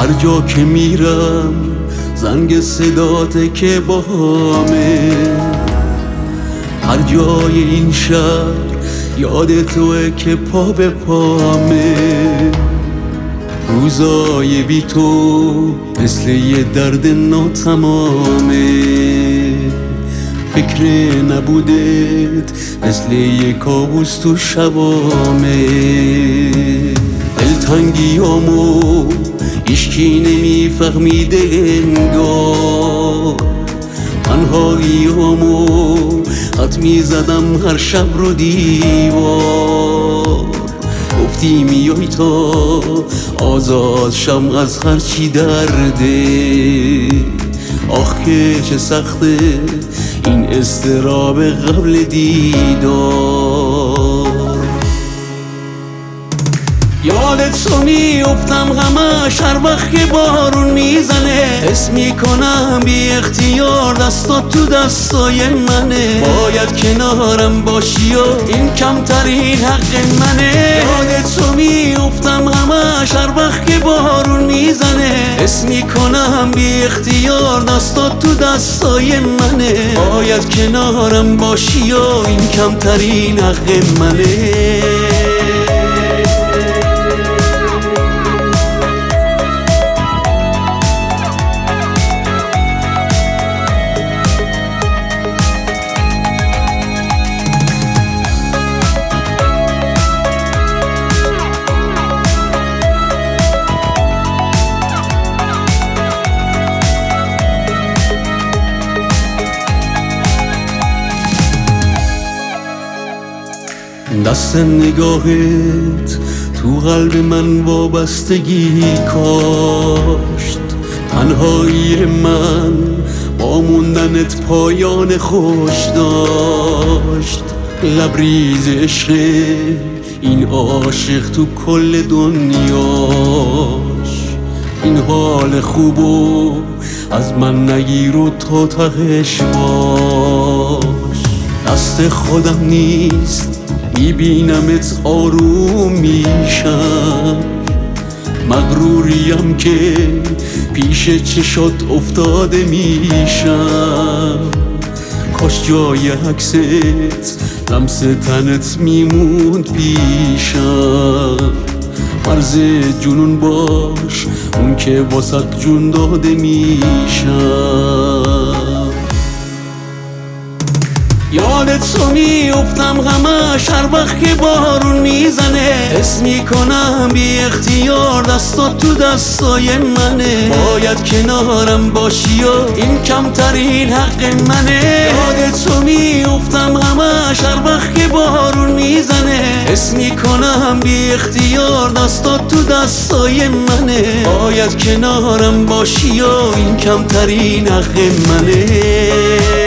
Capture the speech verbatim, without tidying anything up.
هر جا که میرم زنگ صداته که باهامه، هر جای این شهر یاد توه که پا به پامه. روزای بی تو مثل یه درد ناتمامه، فکر نبودت مثل یه کابوس تو شبامه. دلتنگیامو هیچکی نمیفهمیده انگار، تنهاییامو خط میزدم هر شب رو دیوار. گفتی میای تا آزاد شم از هرچی درده، آخ که چه سخته این اضطراب قبل دیدار. یادت تو میافتم همش هر وقت که بارون میزنه، حس میکنم بی اختیار دستات تو دستای منه. باید کنارم باشی و این کمترین حق منه. یادت تو میافتم همش هر وقت که بارون میزنه، حس میکنم بی اختیار دستات تو دستای منه. باید کنارم باشی و این کمترین حق منه. دست نگاهت تو قلب من وابستگی کاشت، تنهایی من با موندنت پایان خوش داشت. لبریز عشق این عاشق تو کل دنیاش، این حال خوبو از من نگیر و تا تهش باش. دست خودم نیست میبینمت آروم میشم، مغروریم که پیش چشات افتاده میشم. کاش جای عکست لمس تنت میموند پیشم. مرز جنون باش اون که واسط جون داده میشم. یادت تو میافتم همش هر وقت که بارون میزنه، حس میکنم بی اختیار دستات تو دستای منه. باید کنارم باشی و این کمترین حق منه. یادت تو میافتم همش هر وقت که بارون میزنه، حس میکنم بی اختیار دستات تو دستای منه. باید کنارم باشی و این کمترین حق منه.